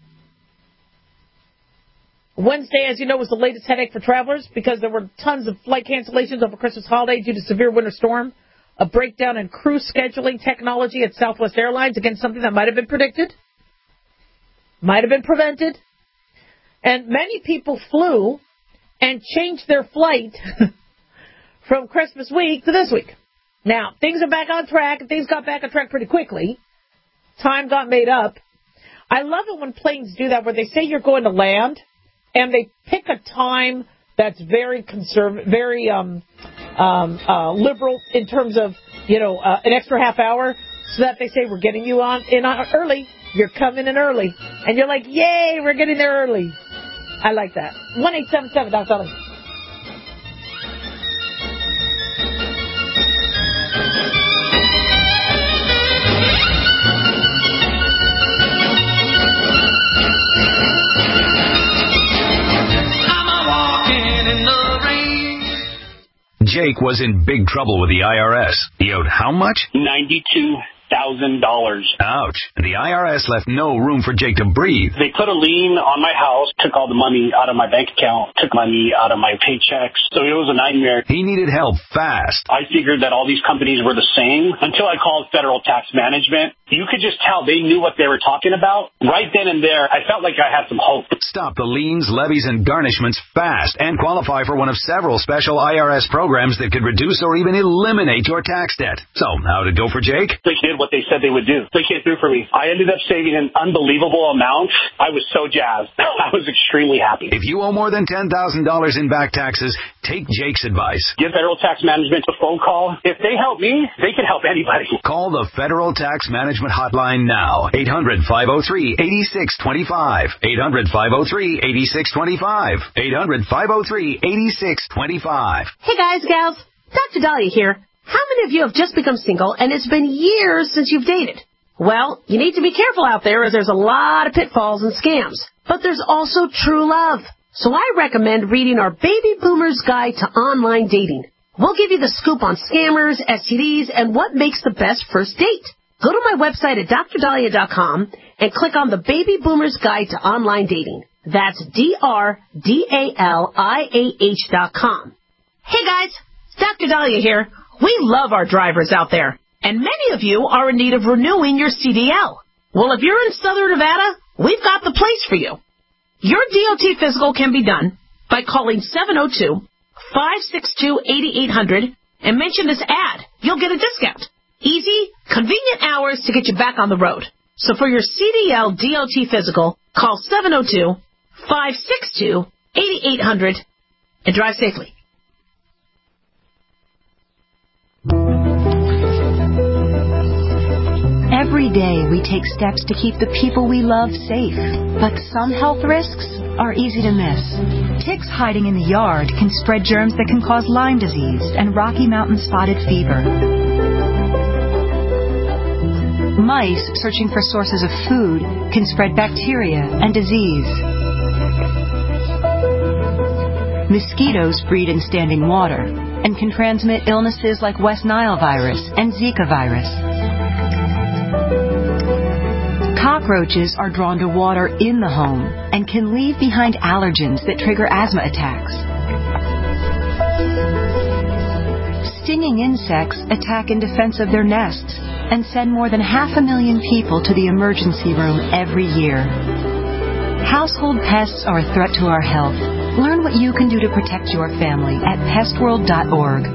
Wednesday, as you know, was the latest headache for travelers because there were tons of flight cancellations over Christmas holiday due to severe winter storm, a breakdown in crew scheduling technology at Southwest Airlines, again, something that might have been predicted, might have been prevented. And many people flew and changed their flight from Christmas week to this week. Now, things are back on track, and things got back on track pretty quickly. Time got made up. I love it when planes do that, where they say you're going to land, and they pick a time that's very conservative, very um, um, uh, liberal in terms of, you know, uh, an extra half hour, so that they say we're getting you on in on early. You're coming in early, and you're like, yay, we're getting there early. I like that. One eight seven seven. Doctor Dahlia. Jake was in big trouble with the I R S. He owed how much? ninety-two thousand dollars. Ouch. And the I R S left no room for Jake to breathe. They put a lien on my house, took all the money out of my bank account, took money out of my paychecks. So it was a nightmare. He needed help fast. I figured that all these companies were the same until I called Federal Tax Management. You could just tell they knew what they were talking about. Right then and there, I felt like I had some hope. Stop the liens, levies, and garnishments fast and qualify for one of several special I R S programs that could reduce or even eliminate your tax debt. So, how'd it go for Jake? They did what they said they would do. They came through for me. I ended up saving an unbelievable amount. I was so jazzed. I was extremely happy. If you owe more than ten thousand dollars in back taxes, take Jake's advice. Give Federal Tax Management a phone call. If they help me, they can help anybody. Call the Federal Tax Management Hotline now. eight hundred, five oh three, eight six two five. eight hundred, five oh three, eight six two five. eight hundred, five oh three, eight six two five. Hey guys, gals, Doctor Dahlia here. How many of you have just become single and it's been years since you've dated? Well, you need to be careful out there as there's a lot of pitfalls and scams. But there's also true love. So I recommend reading our Baby Boomer's Guide to Online Dating. We'll give you the scoop on scammers, S T Ds, and what makes the best first date. Go to my website at dr dahlia dot com and click on the Baby Boomer's Guide to Online Dating. That's D R D A L I A H dot com. Hey guys, it's Doctor Dahlia here. We love our drivers out there. And many of you are in need of renewing your C D L. Well, if you're in Southern Nevada, we've got the place for you. Your D O T physical can be done by calling seven oh two, five six two, eight eight hundred and mention this ad. You'll get a discount. Easy, convenient hours to get you back on the road. So for your C D L D O T physical, call seven oh two, five six two, eight eight hundred and drive safely. Every day we take steps to keep the people we love safe, but some health risks are easy to miss. Ticks hiding in the yard can spread germs that can cause Lyme disease and Rocky Mountain spotted fever. Mice searching for sources of food can spread bacteria and disease. Mosquitoes breed in standing water and can transmit illnesses like West Nile virus and Zika virus. Cockroaches are drawn to water in the home and can leave behind allergens that trigger asthma attacks. Stinging insects attack in defense of their nests and send more than half a million people to the emergency room every year. Household pests are a threat to our health. Learn what you can do to protect your family at pest world dot org.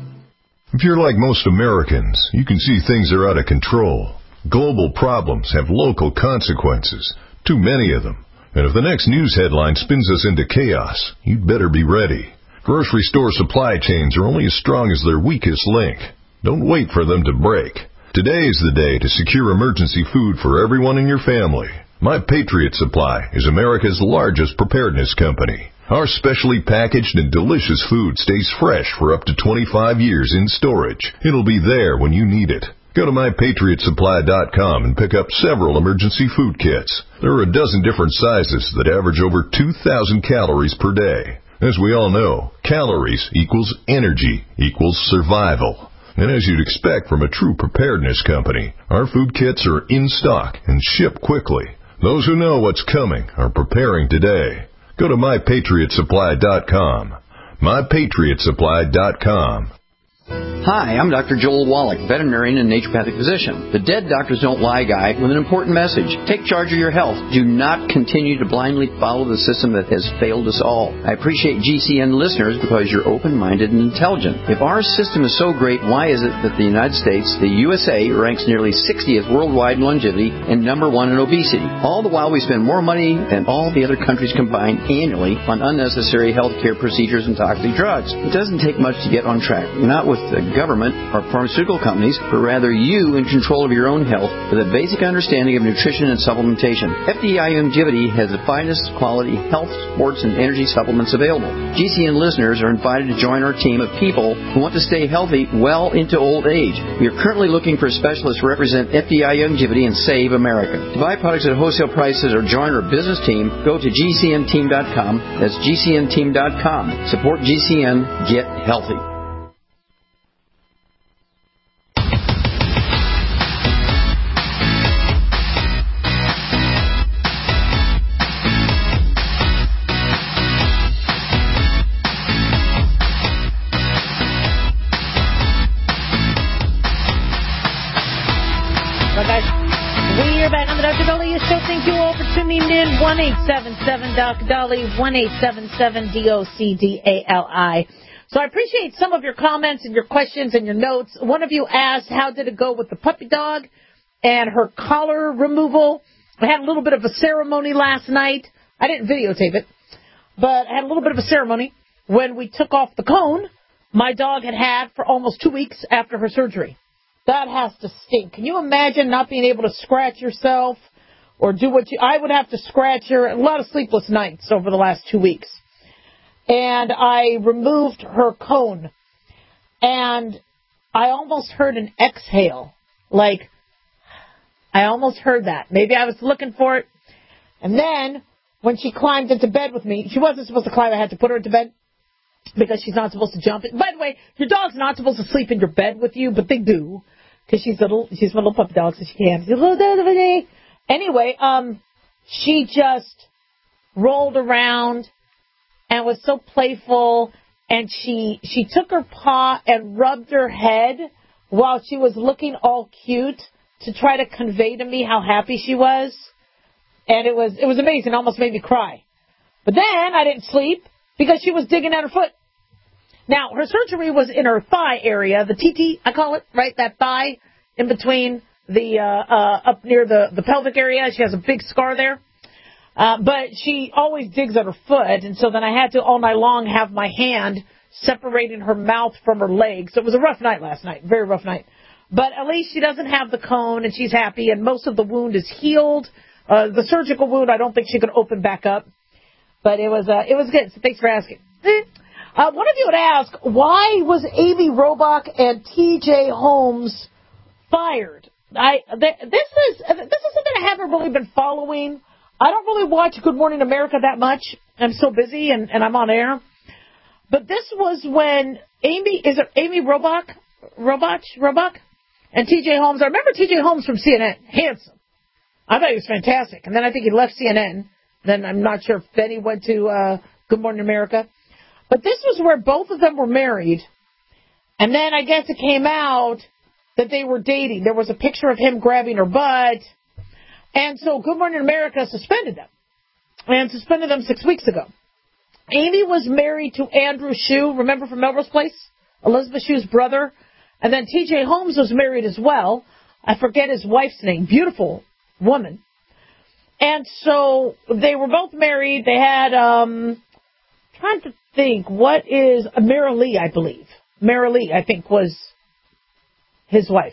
If you're like most Americans, you can see things are out of control. Global problems have local consequences, too many of them. And if the next news headline spins us into chaos, you'd better be ready. Grocery store supply chains are only as strong as their weakest link. Don't wait for them to break. Today is the day to secure emergency food for everyone in your family. My Patriot Supply is America's largest preparedness company. Our specially packaged and delicious food stays fresh for up to twenty-five years in storage. It'll be there when you need it. Go to my patriot supply dot com and pick up several emergency food kits. There are a dozen different sizes that average over two thousand calories per day. As we all know, calories equals energy equals survival. And as you'd expect from a true preparedness company, our food kits are in stock and ship quickly. Those who know what's coming are preparing today. Go to my patriot supply dot com. my patriot supply dot com. Hi, I'm Doctor Joel Wallach, veterinarian and naturopathic physician. The Dead Doctors Don't Lie guy with an important message. Take charge of your health. Do not continue to blindly follow the system that has failed us all. I appreciate G C N listeners because you're open-minded and intelligent. If our system is so great, why is it that the United States, the U S A, ranks nearly sixtieth worldwide in longevity and number one in obesity? All the while we spend more money than all the other countries combined annually on unnecessary health care procedures and toxic drugs. It doesn't take much to get on track. Not with the government or pharmaceutical companies, but rather you in control of your own health with a basic understanding of nutrition and supplementation. F D I Longevity has the finest quality health, sports, and energy supplements available. G C N listeners are invited to join our team of people who want to stay healthy well into old age. We are currently looking for specialists to represent F D I Longevity and Save America. To buy products at wholesale prices or join our business team, go to G C N team dot com. That's G C N team dot com. Support G C N. Get healthy. one eight seven seven D O C D A L I, one eight seven seven D O C D A L I. So I appreciate some of your comments and your questions and your notes. One of you asked, how did it go with the puppy dog and her collar removal? I had a little bit of a ceremony last night. I didn't videotape it, but I had a little bit of a ceremony when we took off the cone my dog had had for almost two weeks after her surgery. That has to stink. Can you imagine not being able to scratch yourself? Or do what you, I would have to scratch her, a lot of sleepless nights over the last two weeks. And I removed her cone. And I almost heard an exhale. Like, I almost heard that. Maybe I was looking for it. And then, when she climbed into bed with me, she wasn't supposed to climb, I had to put her into bed. Because she's not supposed to jump. By the way, your dog's not supposed to sleep in your bed with you, but they do. Because she's a little, she's a little puppy dog, so she can't. She's a little dog. Anyway, um, she just rolled around and was so playful, and she she took her paw and rubbed her head while she was looking all cute to try to convey to me how happy she was. And it was it was amazing. It almost made me cry. But then I didn't sleep because she was digging at her foot. Now, her surgery was in her thigh area, the T T, I call it, right? That thigh in between the, uh, uh, up near the, the pelvic area. She has a big scar there. Uh, but she always digs at her foot. And so then I had to all night long have my hand separating her mouth from her legs. So it was a rough night last night, very rough night. But at least she doesn't have the cone and she's happy and most of the wound is healed. Uh, the surgical wound, I don't think she could open back up. But it was, uh, it was good. So thanks for asking. Uh, one of you would ask, why was Amy Robach and T J Holmes fired? I th- this is this is something I haven't really been following. I don't really watch Good Morning America that much. I'm so busy and, and I'm on air. But this was when Amy is it Amy Robach, Robach, Robach, and T J Holmes. I remember T J Holmes from C N N, handsome. I thought he was fantastic, and then I think he left C N N. Then I'm not sure if then he went to uh, Good Morning America. But this was where both of them were married, and then I guess it came out that they were dating. There was a picture of him grabbing her butt, and so Good Morning America suspended them, and suspended them six weeks ago. Amy was married to Andrew Shue, remember from Melrose Place? Elizabeth Shue's brother. And then T J Holmes was married as well. I forget his wife's name. Beautiful woman. And so they were both married. They had, um, trying to think, what is Mara Lee, I believe. Mara Lee, I think, was his wife.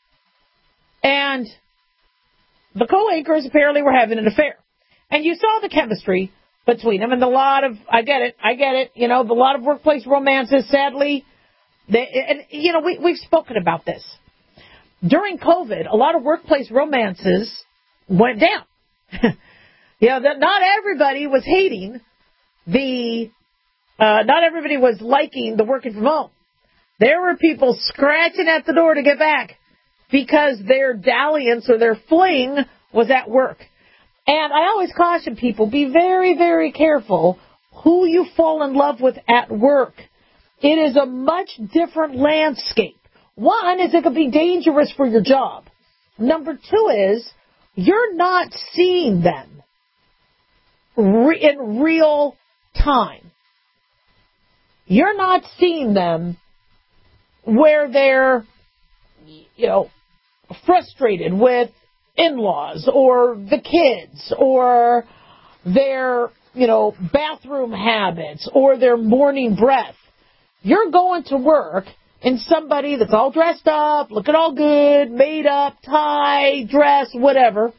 And the co-anchors apparently were having an affair. And you saw the chemistry between them. And a lot of, I get it, I get it, you know, a lot of workplace romances, sadly. They, and, you know, we, we've spoken about this. During COVID, a lot of workplace romances went down. You know, that not everybody was hating the, uh, not everybody was liking the working from home. There were people scratching at the door to get back because their dalliance or their fling was at work. And I always caution people, be very, very careful who you fall in love with at work. It is a much different landscape. One is it could be dangerous for your job. Number two is you're not seeing them re- in real time. You're not seeing them where they're, you know, frustrated with in-laws or the kids or their, you know, bathroom habits or their morning breath. You're going to work in somebody that's all dressed up, looking all good, made up, tie, dress, whatever,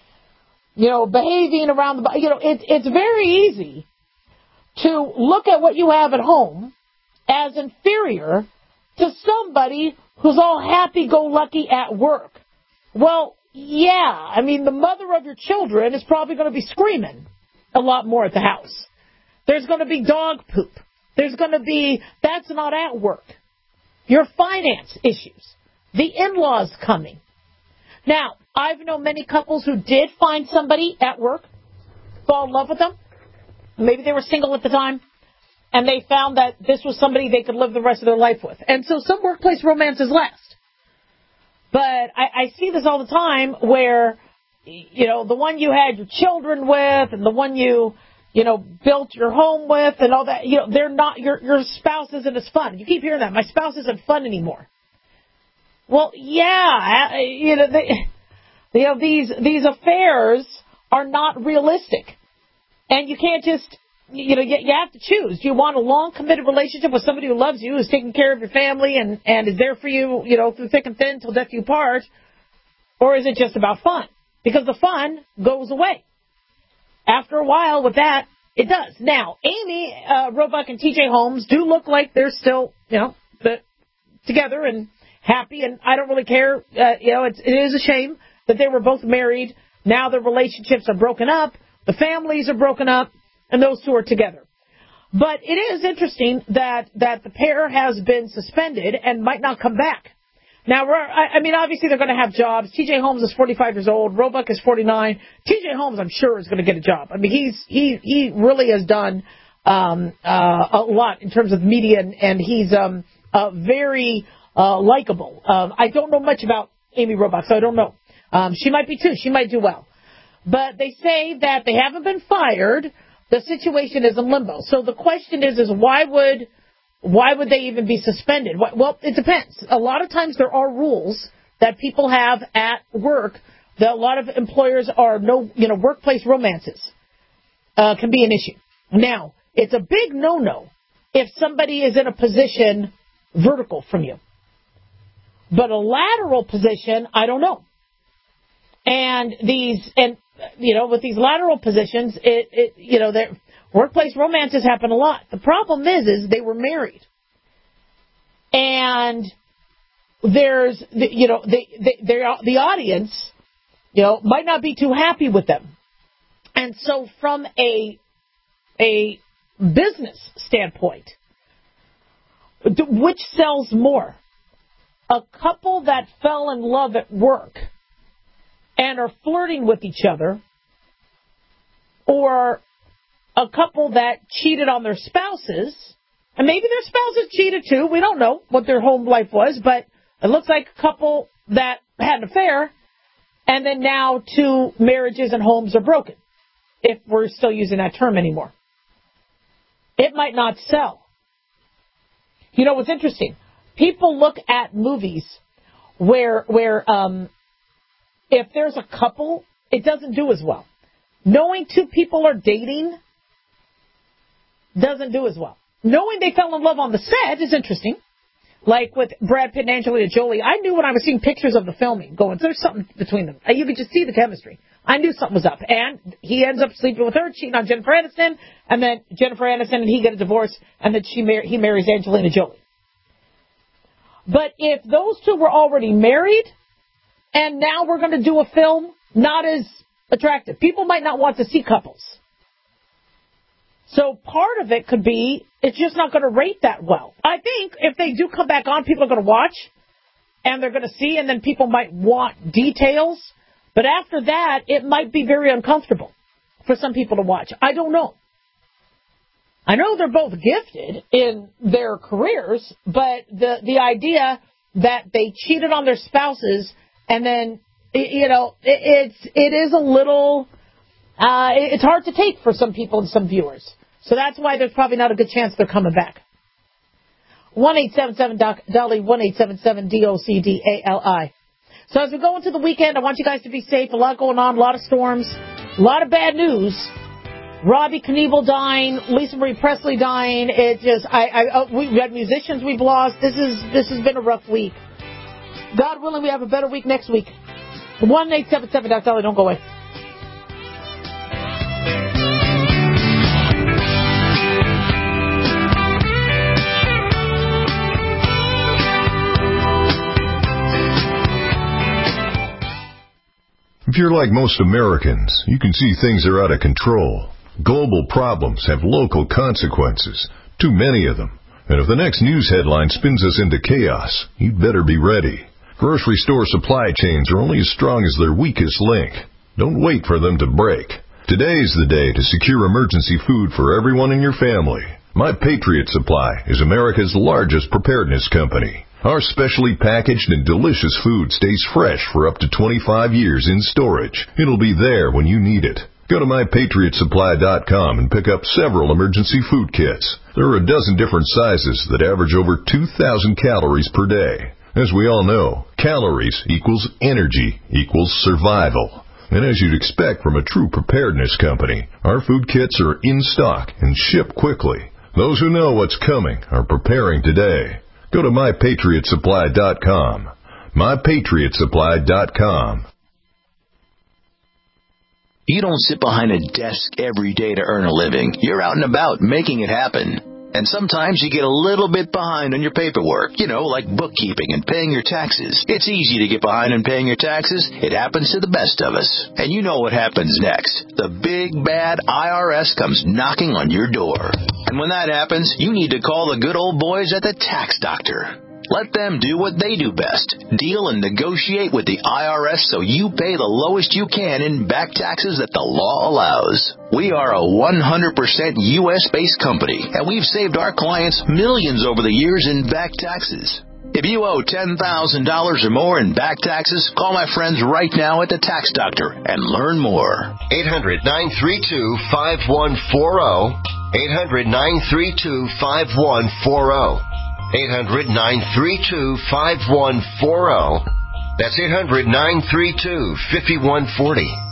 you know, behaving around the, you know, it, it's very easy to look at what you have at home as inferior to somebody who's all happy-go-lucky at work. Well, yeah, I mean, the mother of your children is probably going to be screaming a lot more at the house. There's going to be dog poop. There's going to be, that's not at work. Your finance issues. The in-laws coming. Now, I've known many couples who did find somebody at work, fall in love with them. Maybe they were single at the time, and they found that this was somebody they could live the rest of their life with. And so some workplace romances last. But I, I see this all the time where, you know, the one you had your children with and the one you, you know, built your home with and all that, you know, they're not, your your spouse isn't as fun. You keep hearing that. My spouse isn't fun anymore. Well, yeah, you know, they, you know, these, these affairs are not realistic. And you can't just, you know, you, you have to choose. Do you want a long, committed relationship with somebody who loves you, who's taking care of your family, and, and is there for you, you know, through thick and thin till death you part? Or is it just about fun? Because the fun goes away. After a while with that, it does. Now, Amy uh, Robach and T J Holmes do look like they're still, you know, the, together and happy, and I don't really care. Uh, you know, it's, it is a shame that they were both married. Now their relationships are broken up. The families are broken up. And those two are together. But it is interesting that, that the pair has been suspended and might not come back. Now, I, I mean, obviously they're going to have jobs. T J Holmes is forty-five years old. Robach is forty-nine. T J Holmes, I'm sure, is going to get a job. I mean, he's he he really has done um, uh, a lot in terms of media, and, and he's um, uh, very uh, likable. Um, I don't know much about Amy Robach, so I don't know. Um, she might be too. She might do well. But they say that they haven't been fired. The situation is in limbo. So the question is, is why would why would they even be suspended? Well, it depends. A lot of times there are rules that people have at work that a lot of employers are no, you know, workplace romances uh, can be an issue. Now, it's a big no-no if somebody is in a position vertical from you. But a lateral position, I don't know. And these, and you know, with these lateral positions, it, it you know, their workplace romances happen a lot. The problem is, is they were married, and there's, the, you know, they, they, they're, the audience, you know, might not be too happy with them, and so from a a business standpoint, which sells more? A couple that fell in love at work and are flirting with each other, or a couple that cheated on their spouses, and maybe their spouses cheated too. We don't know what their home life was, but it looks like a couple that had an affair, and then now two marriages and homes are broken, if we're still using that term anymore. It might not sell. You know what's interesting? People look at movies where where um, if there's a couple, it doesn't do as well. Knowing two people are dating doesn't do as well. Knowing they fell in love on the set is interesting. Like with Brad Pitt and Angelina Jolie, I knew when I was seeing pictures of the filming, going, there's something between them. You could just see the chemistry. I knew something was up. And he ends up sleeping with her, cheating on Jennifer Aniston, and then Jennifer Aniston and he get a divorce, and then she mar- he marries Angelina Jolie. But if those two were already married, and now we're going to do a film not as attractive, people might not want to see couples. So part of it could be it's just not going to rate that well. I think if they do come back on, people are going to watch, and they're going to see, and then people might want details. But after that, it might be very uncomfortable for some people to watch. I don't know. I know they're both gifted in their careers, but the the idea that they cheated on their spouses and then, you know, it, it's it is a little, uh, it's hard to take for some people and some viewers. So that's why there's probably not a good chance they're coming back. one eight seven seven D O C D A L I, one eight seven seven D O C D A L I. So as we go into the weekend, I want you guys to be safe. A lot going on, a lot of storms, a lot of bad news. Robbie Knievel dying, Lisa Marie Presley dying. It just, I, I, we had musicians we've lost. This is, this has been a rough week. God willing, we have a better week next week. one eight seven seven D O C D A L I, don't go away. If you're like most Americans, you can see things are out of control. Global problems have local consequences, too many of them. And if the next news headline spins us into chaos, you'd better be ready. Grocery store supply chains are only as strong as their weakest link. Don't wait for them to break. Today's the day to secure emergency food for everyone in your family. My Patriot Supply is America's largest preparedness company. Our specially packaged and delicious food stays fresh for up to twenty-five years in storage. It'll be there when you need it. Go to my patriot supply dot com and pick up several emergency food kits. There are a dozen different sizes that average over two thousand calories per day. As we all know, calories equals energy equals survival. And as you'd expect from a true preparedness company, our food kits are in stock and ship quickly. Those who know what's coming are preparing today. Go to my patriot supply dot com. my patriot supply dot com. You don't sit behind a desk every day to earn a living. You're out and about making it happen. And sometimes you get a little bit behind on your paperwork, you know, like bookkeeping and paying your taxes. It's easy to get behind on paying your taxes. It happens to the best of us. And you know what happens next. The big, bad I R S comes knocking on your door. And when that happens, you need to call the good old boys at the Tax Doctor. Let them do what they do best. Deal and negotiate with the I R S so you pay the lowest you can in back taxes that the law allows. We are a one hundred percent U S based company, and we've saved our clients millions over the years in back taxes. If you owe ten thousand dollars or more in back taxes, call my friends right now at the Tax Doctor and learn more. eight hundred, nine three two, five one four zero. eight hundred, nine three two, five one four zero. eight hundred, nine three two, five one four zero. That's eight hundred, nine three two, five one four zero.